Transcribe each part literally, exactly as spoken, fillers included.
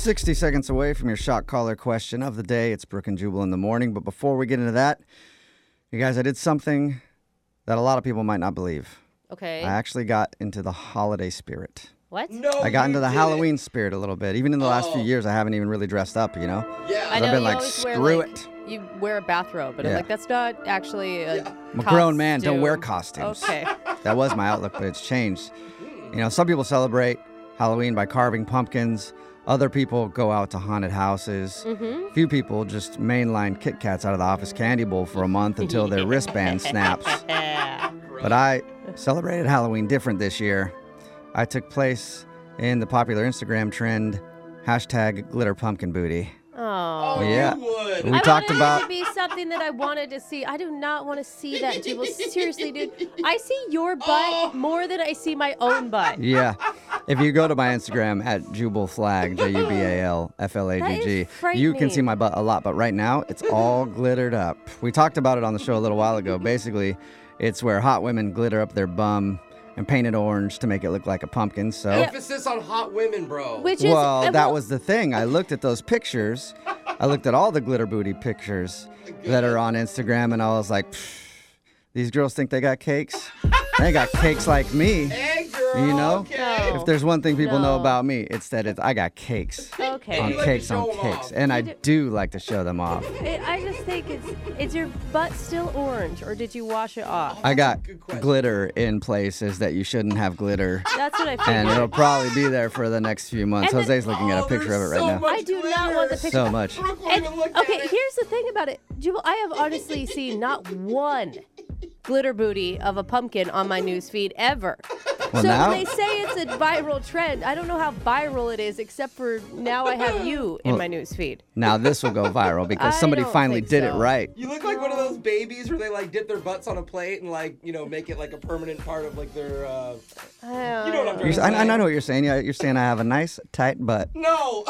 sixty seconds away from your shot caller question of the day. It's Brooke and Jubal in the morning. But before we get into that, you guys, I did something that a lot of people might not believe. Okay. I actually got into the holiday spirit. What? No, I got into the didn't. Halloween spirit a little bit. Even in the last few Oh. years, I haven't even really dressed up, you know? Yeah. I I've know been you like, always wear, screw like, it. You wear a bathrobe, but I'm Yeah. like, that's not actually a Yeah. I'm a grown man. Don't costume. wear costumes. Okay. That was my outlook, but it's changed. You know, some people celebrate Halloween by carving pumpkins. Other people go out to haunted houses. Mm-hmm. Few people just mainline Kit Kats out of the office candy bowl for a month until their wristband snaps. Yeah. But I celebrated Halloween different this year. I took place in the popular Instagram trend, hashtag glitter pumpkin booty. Oh. Oh, Yeah. you would. We I talked wanted about- it to be something that I wanted to see. I do not want to see that, Jubal. Seriously, dude. I see your butt Oh. more than I see my own butt. Yeah. If you go to my Instagram at Jubal Flag, J U B A L F L A G G, That is you can see frightening. my butt a lot. But right now, it's all glittered up. We talked about it on the show a little while ago. Basically, it's where hot women glitter up their bum and paint it orange to make it look like a pumpkin. So, Emphasis on hot women, bro. Which is well, uh, that well, was the thing. I looked at those pictures. I looked at all the glitter booty pictures that are on Instagram, and I was like, "Pfft, these girls think they got cakes? They got cakes like me. Hey, girl. You know? Okay. No. If there's one thing people know No. about me, it's that it's, I got cakes Okay. on You like to cakes show on 'em cakes. off. And I You do- do like to show them off. I I just think it's, is your butt still orange, or did you wash it off? I got good question. glitter in places that you shouldn't have glitter. That's what I And it'll figured. probably be there for the next few months. And then- Jose's looking at a Oh, picture of it there's right so now. much I do not want the glitter. picture. So much. Brooke won't And, even look okay, at it. here's the thing about it, Jubal. I have honestly seen not one glitter booty of a pumpkin on my news feed ever. Well, so now- when they say it's a viral trend, I don't know how viral it is, except for now I have you in Well, my news feed. Now this will go viral because I somebody don't finally think did it so. right. You look like one of those babies where they like dip their butts on a plate and like, you know, make it like a permanent part of like their, uh... You know what I'm You're, I, I know what you're saying. Yeah, You're saying I have a nice, tight butt. No!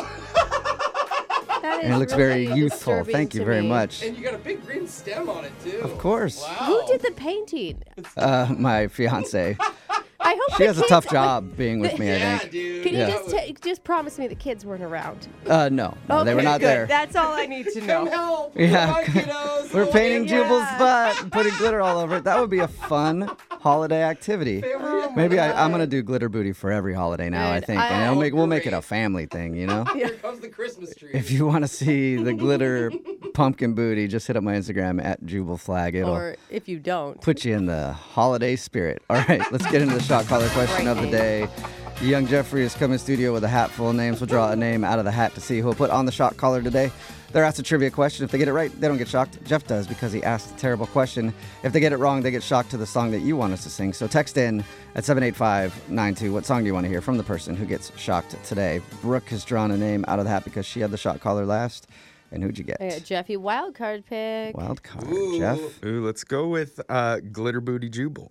And it looks very youthful. Thank you very much. And you got a big green stem on it, too. Of course. Wow. Who did the painting? Uh, my fiance. I hope She the has a kids- tough job being with me, I Yeah, think. dude. Can you Yeah. just ta- just promise me the kids weren't around? Uh, no, no, they were Okay, not good. there. That's all I need to Come know. help. Yeah. Come on, kiddos. We're Little painting baby. Jubal's Yeah. butt and putting glitter all over it. That would be a fun holiday activity. Family. Maybe I, I'm gonna do glitter booty for every holiday now. I Dude, think, and I- it'll make we'll make it a Great. family thing, you know. Here comes the Christmas tree. If you want to see the glitter pumpkin booty, just hit up my Instagram at Jubal Flag. It'll Or if you don't. put you in the holiday spirit. All right, let's get into the shot caller question of the day. Young Jeffrey has come in studio with a hat full of names. We'll draw a name out of the hat to see who will put on the shot caller today. They're asked a trivia question. If they get it right, they don't get shocked. Jeff does because he asked a terrible question. If they get it wrong, they get shocked to the song that you want us to sing. So text in at seven eight five nine two. What song do you want to hear from the person who gets shocked today? Brooke has drawn a name out of the hat because she had the shot caller last. And who'd you get? I got Jeffy wild card pick. Wild card, Ooh. Jeff. Ooh, let's go with uh, Glitter Booty Jubal.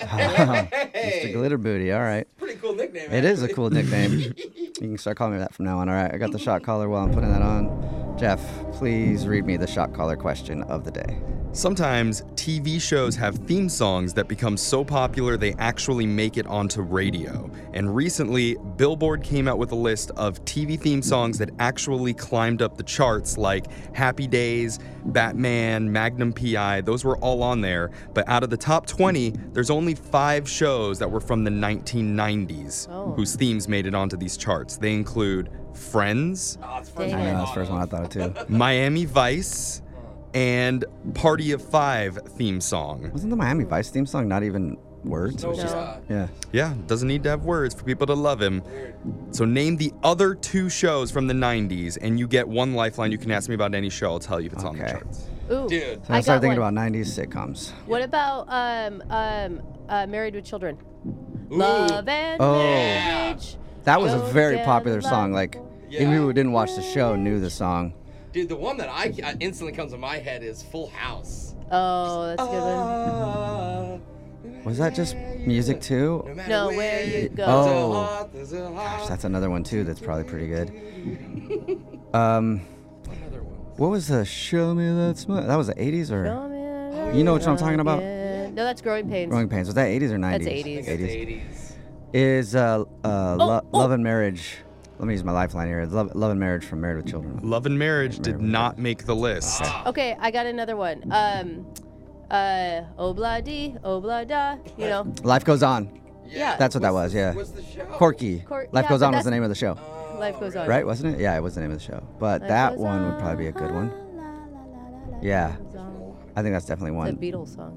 Mister Glitter Booty. All right. Pretty cool nickname. It is a actually. cool nickname. You can start calling me that from now on. All right, I got the shot caller while I'm putting that on. Jeff, please read me the shot caller question of the day. Sometimes T V shows have theme songs that become so popular they actually make it onto radio. And recently, Billboard came out with a list of T V theme songs that actually climbed up the charts, like Happy Days, Batman, Magnum P I. Those were all on there. But out of the top twenty, there's only five shows that were from the nineteen nineties Oh. whose themes made it onto these charts. They include Friends, Oh, it's first Dang I one know it. that's the first one I thought of too. Miami Vice, and Party of Five theme song. Wasn't the Miami Vice theme song not even words? It was No, just- uh, yeah. Yeah, doesn't need to have words for people to love him. So name the other two shows from the nineties, and you get one lifeline. You can ask me about any show. I'll tell you if it's on the Okay. charts. Ooh. Dude. So I, I started got thinking one. about nineties sitcoms. What about um um uh, Married with Children? Ooh. Love and Oh. marriage. That was a Go very together popular like- song. Like, Yeah. even people who didn't watch the show knew the song. Dude, the one that I I instantly comes to my head is Full House. Oh, that's a good one. Uh, Was that just music too? matter No, where you go. there's a Oh. heart, there's a Gosh, heart. that's another one too. That's probably pretty good. Um, Another one. what was the Show Me That Smile? That was the eighties or Show me that You know what I'm talking about? yeah. No, that's Growing Pains. Growing Pains? Was that eighties or nineties? eighties. I think it's eighties. Is uh, uh, Lo- oh. Love and Marriage let me use my lifeline here. Love, Love and Marriage from Married with Children. Love and Marriage did not make the list. Okay, I got another one. Um, uh, obla di, obla da. You know. Life Goes On. Yeah. That's what that What's was, the- yeah. What's the show? Corky. Cor- Life yeah, Goes but On was that's- the name of the show. Life goes on. Right, wasn't it? Yeah, it was the name of the show. But Life that goes one would on, probably be a good one. la, la, la, la, la, Yeah. life goes on. I think that's definitely It's a one. Beatles song.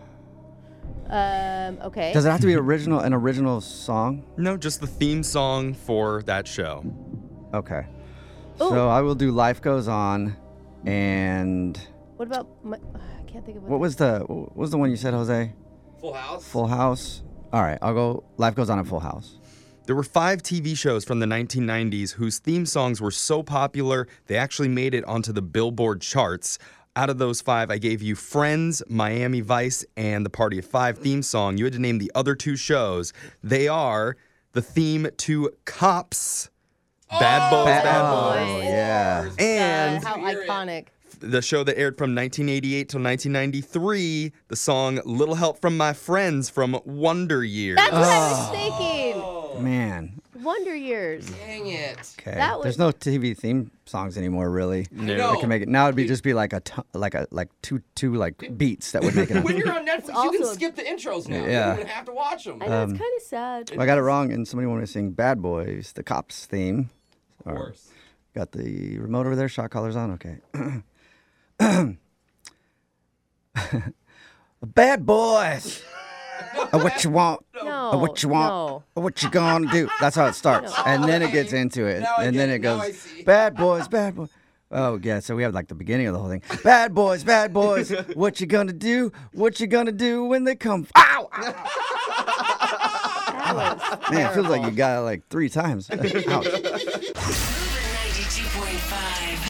Um, okay. Does it have to be original, an original song? No, just the theme song for that show. Okay. Ooh. So I will do Life Goes On, and What about my, I can't think of what was the what was the one you said, Jose? Full House. Full House. All right, I'll go Life Goes On and Full House. There were five T V shows from the nineteen nineties whose theme songs were so popular they actually made it onto the Billboard charts. Out of those five, I gave you Friends, Miami Vice, and the Party of Five theme song. You had to name the other two shows. They are the theme to Cops, Bad Boys, Bad- Bad oh, Boys, yeah. Uh, and how Hear it. iconic. the show that aired from nineteen eighty-eight till nineteen ninety-three, the song Little Help from My Friends from Wonder Years. That's what I was thinking. Oh, Man. Wonder Years. dang it. Okay. That was- There's no T V theme songs anymore, really. No. No. That can make it. Now it'd be just be like a t- like a like two two like beats that would make it. When you're on Netflix, you also can a- skip the intros now. Yeah. You don't even have to watch them. I know Um, it's kind of sad. Well, I got it wrong, and somebody wanted to sing Bad Boys, the Cops theme. Of Or- course. Got the remote over there. Shot collars on. Okay. Bad boys. Uh, what you want? No. Uh, what you want? No. Uh, What you gonna do? That's how it starts, and then it gets into it, Now I and get then it. it Now I goes. see. Bad boys, bad boys. Oh yeah, so we have like the beginning of the whole thing. Bad boys, bad boys. What you gonna do? What you gonna do when they come? Ow! That was Man, it feels like terrible. you got it like three times. Ouch. ninety-two point five.